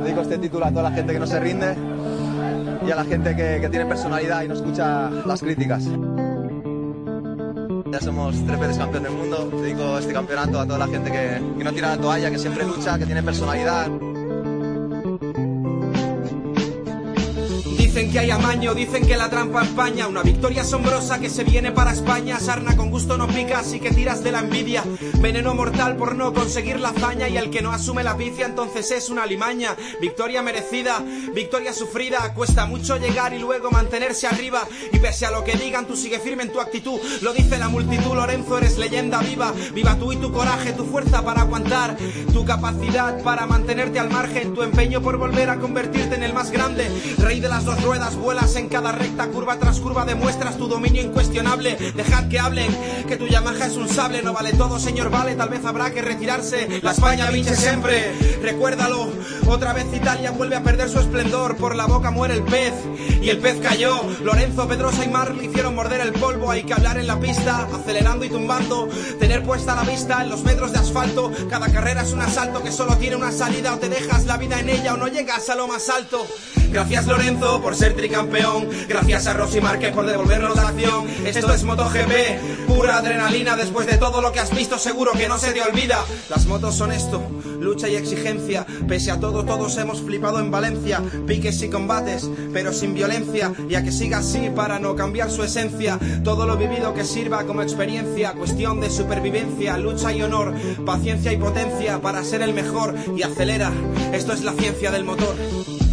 Dedico este título a toda la gente que no se rinde y a la gente que tiene personalidad y no escucha las críticas. Ya somos 3 veces campeón del mundo. Dedico este campeonato a toda la gente que no tira la toalla, que siempre lucha, que tiene personalidad. Dicen que hay amaño, dicen que la trampa empaña. Una victoria asombrosa que se viene para España. Sarna con gusto no pica, así que tiras de la envidia. Veneno mortal por no conseguir la hazaña. Y el que no asume la vicia entonces es una alimaña. Victoria merecida, victoria sufrida. Cuesta mucho llegar y luego mantenerse arriba. Y pese a lo que digan, tú sigue firme en tu actitud. Lo dice la multitud, Lorenzo, eres leyenda viva. Viva tú y tu coraje, tu fuerza para aguantar, tu capacidad para mantenerte al margen, tu empeño por volver a convertirte en el más grande. Rey de las dos ruedas, vuelas en cada recta, curva tras curva, demuestras tu dominio incuestionable. Dejad que hablen, que tu Yamaha es un sable. No vale todo, señor, vale, tal vez habrá que retirarse. La España vince siempre, recuérdalo. Otra vez Italia vuelve a perder su esplendor. Por la boca muere el pez, y el pez cayó. Lorenzo, Pedrosa y Mar le hicieron morder el polvo. Hay que hablar en la pista, acelerando y tumbando. Tener puesta la vista en los metros de asfalto. Cada carrera es un asalto que solo tiene una salida. O te dejas la vida en ella o no llegas a lo más alto. Gracias, Lorenzo, por ser tricampeón. Gracias a Rossi Márquez por devolvernos la acción. Esto es MotoGP, pura adrenalina. Después de todo lo que has visto seguro que no se te olvida. Las motos son esto, lucha y exigencia. Pese a todo, todos hemos flipado en Valencia. Piques y combates, pero sin violencia. Y a que siga así para no cambiar su esencia. Todo lo vivido que sirva como experiencia. Cuestión de supervivencia, lucha y honor. Paciencia y potencia para ser el mejor. Y acelera, esto es la ciencia del motor.